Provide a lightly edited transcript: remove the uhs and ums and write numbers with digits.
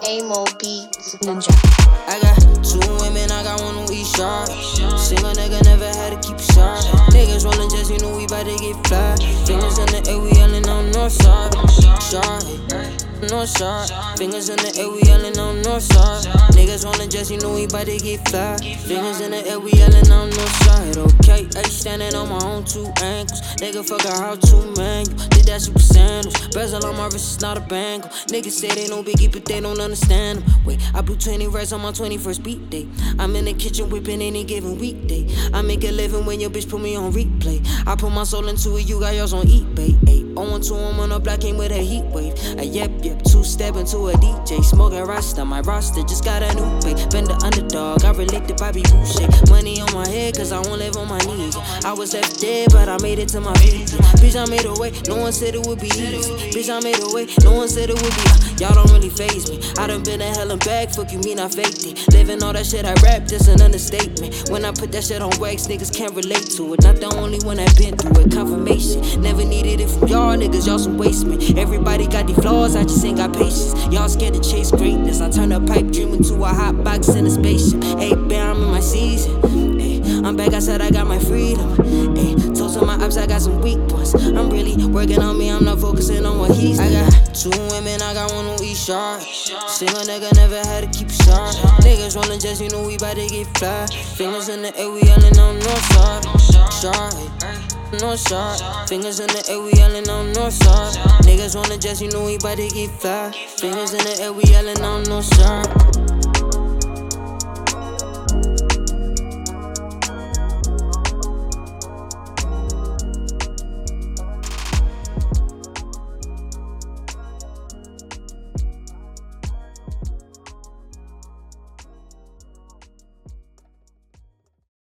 Amo Beats Ninja. I got 2 women, I got one on each side. Single nigga never had to keep a side. Niggas rollin' just, you know we bout to get fly. Fingers in the air, we yellin' on north side. North side. Fingers in the air, we yellin' on north side. Niggas rollin' just, you know we bout to get fly. Fingers in the air, we yellin' on north side. Okay, I standing on my own 2 ankles. Nigga fuck a how to manual. Did that shit with sandals. Bezel on my wrist, it's not a bangle. Niggas say they know Biggie, but they don't understand him. Wait, I blew 20 racks on my 21st beat day. I'm in the kitchen whipping any given weekday. I make a living when your bitch put me on replay. I put my soul into it, you got yours on eBay. 0-2, I'm on the block, came with a heat wave. Yep, 2-step into a DJ. Smoking Rasta, my roster just got a new pay. Been the underdog, I relate to Bobby Boucher. Money on my head, cause I won't live on my knees. I was left dead, but I made it to my feet. Bitch, I made a way, no one said it would be easy. Bitch, I made a way, no one said it would be. Y'all don't really faze me. I done been to hell and back, fuck you mean I faked it. Living all that shit I rap, just an understatement. When I put that shit on wax, niggas can't relate to it. Not the only one that been through it, confirmation. Never needed it from y'all niggas, y'all some waste me. Everybody got these flaws, I just ain't got patience. Y'all scared to chase greatness. I turn a pipe dream into a hot box in a spaceship. Hey, bear, I'm in my season. I'm back, I said I got my freedom. Told some of my ups, I got some weak ones. I'm really working on me, I'm not focusing on what he's doing. I got 2 women, I got one on each side. Single nigga never had to keep a side. Niggas rollin' just, you know we bout to get fly. Fingers in the air, we yellin' on north side. North side. Fingers in the air, we yellin' on north side. Niggas rollin' just, you know we bout to get fly. Fingers in the air, we yellin' on north side.